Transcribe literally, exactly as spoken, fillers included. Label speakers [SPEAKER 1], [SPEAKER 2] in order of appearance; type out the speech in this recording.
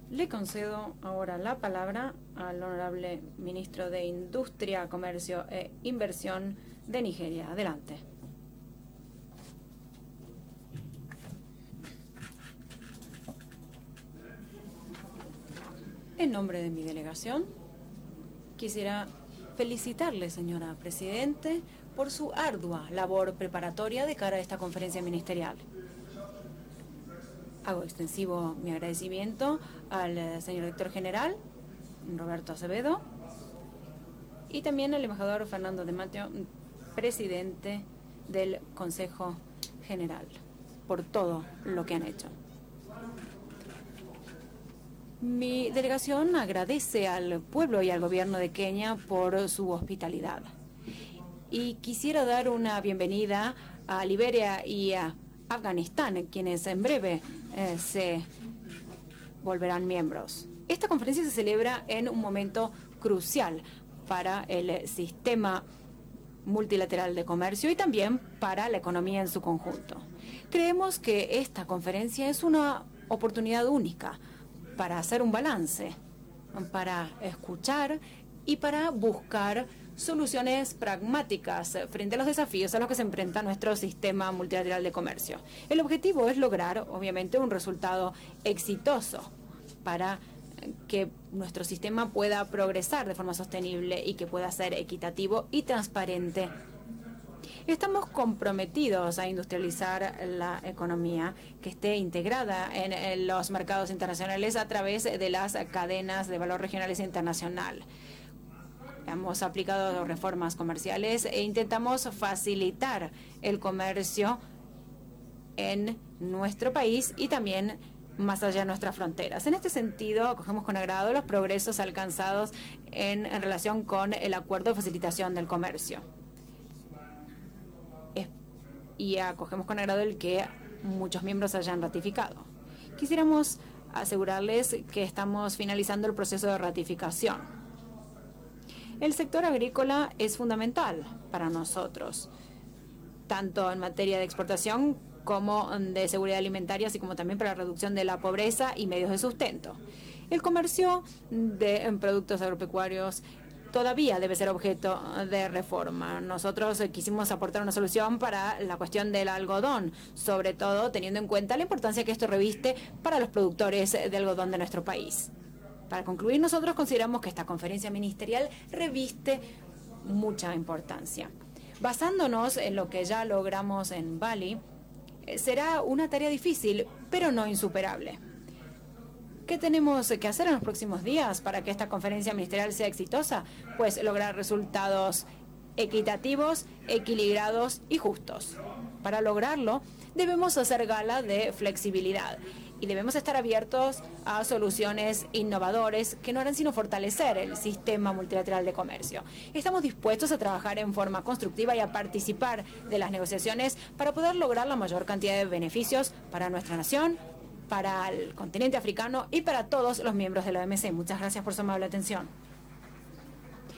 [SPEAKER 1] Le concedo ahora la palabra al honorable ministro de Industria, Comercio e Inversión de Nigeria. Adelante. En nombre de mi delegación, quisiera felicitarle, señora Presidente, por su ardua labor preparatoria de cara a esta conferencia ministerial. Hago extensivo mi agradecimiento al señor director general, Roberto Acevedo, y también al embajador Fernando de Mateo, presidente del Consejo General, por todo lo que han hecho. Mi delegación agradece al pueblo y al gobierno de Kenia por su hospitalidad. Y quisiera dar una bienvenida a Liberia y a Afganistán, quienes en breve eh, se volverán miembros. Esta conferencia se celebra en un momento crucial para el sistema multilateral de comercio y también para la economía en su conjunto. Creemos que esta conferencia es una oportunidad única para hacer un balance, para escuchar y para buscar soluciones pragmáticas frente a los desafíos a los que se enfrenta nuestro sistema multilateral de comercio. El objetivo es lograr, obviamente, un resultado exitoso para que nuestro sistema pueda progresar de forma sostenible y que pueda ser equitativo y transparente. Estamos comprometidos a industrializar la economía que esté integrada en los mercados internacionales a través de las cadenas de valor regionales e internacional. Hemos aplicado reformas comerciales e intentamos facilitar el comercio en nuestro país y también más allá de nuestras fronteras. En este sentido, acogemos con agrado los progresos alcanzados en, en relación con el acuerdo de facilitación del comercio. Y acogemos con agrado el que muchos miembros hayan ratificado. Quisiéramos asegurarles que estamos finalizando el proceso de ratificación. El sector agrícola es fundamental para nosotros, tanto en materia de exportación como de seguridad alimentaria, así como también para la reducción de la pobreza y medios de sustento. El comercio de productos agropecuarios todavía debe ser objeto de reforma. Nosotros quisimos aportar una solución para la cuestión del algodón, sobre todo teniendo en cuenta la importancia que esto reviste para los productores de algodón de nuestro país. Para concluir, nosotros consideramos que esta conferencia ministerial reviste mucha importancia. Basándonos en lo que ya logramos en Bali, será una tarea difícil, pero no insuperable. ¿Qué tenemos que hacer en los próximos días para que esta conferencia ministerial sea exitosa? Pues lograr resultados equitativos, equilibrados y justos. Para lograrlo, debemos hacer gala de flexibilidad y debemos estar abiertos a soluciones innovadoras que no harán sino fortalecer el sistema multilateral de comercio. Estamos dispuestos a trabajar en forma constructiva y a participar de las negociaciones para poder lograr la mayor cantidad de beneficios para nuestra nación, para el continente africano y para todos los miembros de la O M C. Muchas gracias por su amable atención.